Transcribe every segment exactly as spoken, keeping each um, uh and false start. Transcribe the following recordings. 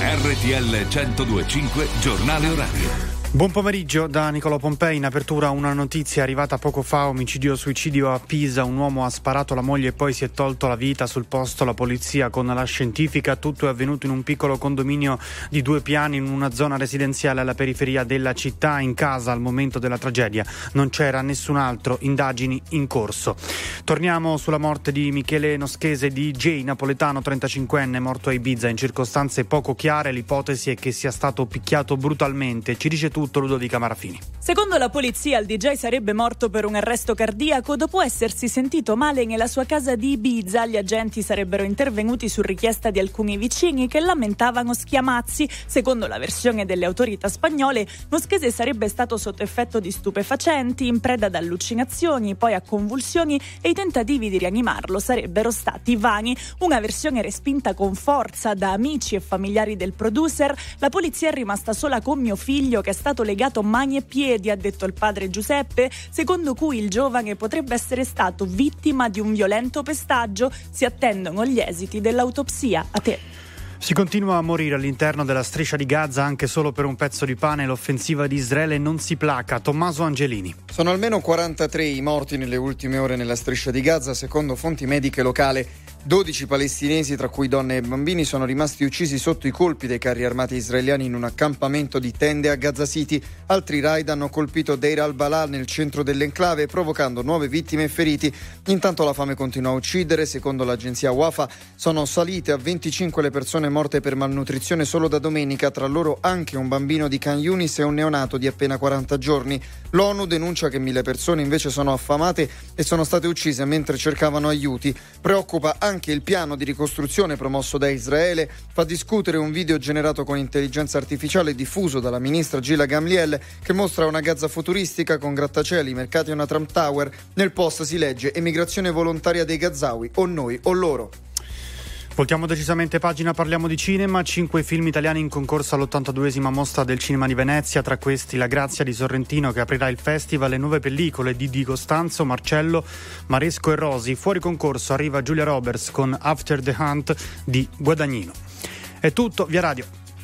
R T L centodue e cinque Giornale Orario. Buon pomeriggio da Nicolò Pompei. In apertura una notizia arrivata poco fa: omicidio-suicidio a Pisa. Un uomo ha sparato alla moglie e poi si è tolto la vita. Sul posto la polizia con la scientifica. Tutto è avvenuto in un piccolo condominio di due piani in una zona residenziale alla periferia della città. In casa al momento della tragedia non c'era nessun altro. Indagini in corso. Torniamo sulla morte di Michele Noschese, D J napoletano trentacinquenne morto a Ibiza in circostanze poco chiare. L'ipotesi è che sia stato picchiato brutalmente. Ci dice tutto Ludovica Marafini. Secondo la polizia il D J sarebbe morto per un arresto cardiaco dopo essersi sentito male nella sua casa di Ibiza. Gli agenti sarebbero intervenuti su richiesta di alcuni vicini che lamentavano schiamazzi. Secondo la versione delle autorità spagnole, Noschese sarebbe stato sotto effetto di stupefacenti, in preda ad allucinazioni, poi a convulsioni, e i tentativi di rianimarlo sarebbero stati vani. Una versione respinta con forza da amici e familiari del producer. La polizia è rimasta sola con mio figlio, che è stato legato mani e piedi, ha detto il padre Giuseppe, secondo cui il giovane potrebbe essere stato vittima di un violento pestaggio. Si attendono gli esiti dell'autopsia. A te. Si continua a morire all'interno della striscia di Gaza anche solo per un pezzo di pane. L'offensiva di Israele non si placa. Tommaso Angelini. Sono almeno quarantatré i morti nelle ultime ore nella striscia di Gaza, secondo fonti mediche locali. dodici palestinesi, tra cui donne e bambini, sono rimasti uccisi sotto i colpi dei carri armati israeliani in un accampamento di tende a Gaza City. Altri raid hanno colpito Deir al-Balà nel centro dell'enclave, provocando nuove vittime e feriti. Intanto la fame continua a uccidere. Secondo l'agenzia Wafa sono salite a venticinque le persone morte per malnutrizione solo da domenica, tra loro anche un bambino di Khan Yunis e un neonato di appena quaranta giorni. L'ONU denuncia che mille persone invece sono affamate e sono state uccise mentre cercavano aiuti. Preoccupa anche il piano di ricostruzione promosso da Israele. Fa discutere un video generato con intelligenza artificiale diffuso dalla ministra Gila Gamliel, che mostra una Gaza futuristica con grattacieli, mercati e una Trump Tower. Nel post si legge: emigrazione volontaria dei Gazawi, o noi o loro. Voltiamo decisamente pagina, parliamo di cinema. Cinque film italiani in concorso all'ottantaduesima Mostra del Cinema di Venezia, tra questi La Grazia di Sorrentino, che aprirà il festival, le nuove pellicole di Di Costanzo, Marcello, Maresco e Rosi. Fuori concorso arriva Julia Roberts con After the Hunt di Guadagnino. È tutto, via radio.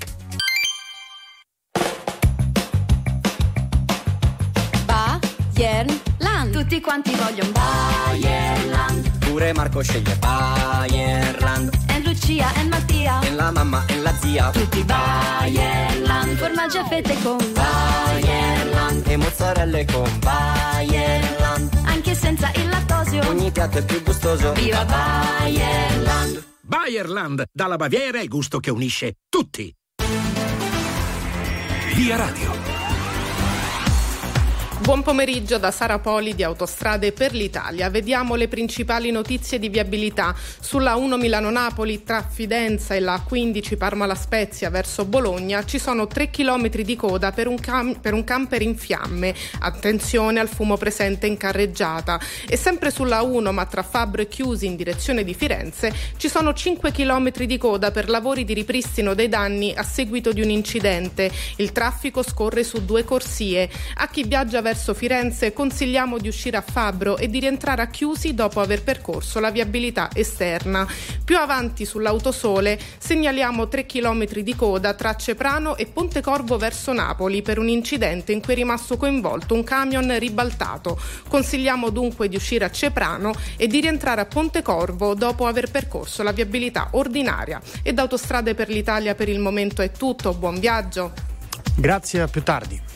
Bayerland, tutti quanti vogliono Bayerland. Pure Marco sceglie Bayerland. E Lucia e Mattia, E la mamma e la zia. tutti Bayerland. Formaggi a fette con Bayerland. E mozzarelle con Bayerland. Anche senza il lattosio, Ogni piatto è più gustoso. viva Bayerland. Bayerland, dalla Baviera è gusto che unisce tutti. Via radio. Buon pomeriggio da Sara Poli di Autostrade per l'Italia. Vediamo le principali notizie di viabilità. Sulla uno Milano-Napoli tra Fidenza e la quindici Parma-La Spezia verso Bologna ci sono tre chilometri di coda per un, cam- per un camper in fiamme. Attenzione al fumo presente in carreggiata. E sempre sulla uno, ma tra Fabbro e Chiusi in direzione di Firenze, ci sono cinque chilometri di coda per lavori di ripristino dei danni a seguito di un incidente. Il traffico scorre su due corsie. A chi viaggia verso Verso Firenze consigliamo di uscire a Fabbro e di rientrare a Chiusi dopo aver percorso la viabilità esterna. Più avanti sull'Autosole segnaliamo tre chilometri di coda tra Ceprano e Pontecorvo verso Napoli per un incidente in cui è rimasto coinvolto un camion ribaltato. Consigliamo dunque di uscire a Ceprano e di rientrare a Pontecorvo dopo aver percorso la viabilità ordinaria. E da Autostrade per l'Italia per il momento è tutto. Buon viaggio. Grazie, a più tardi.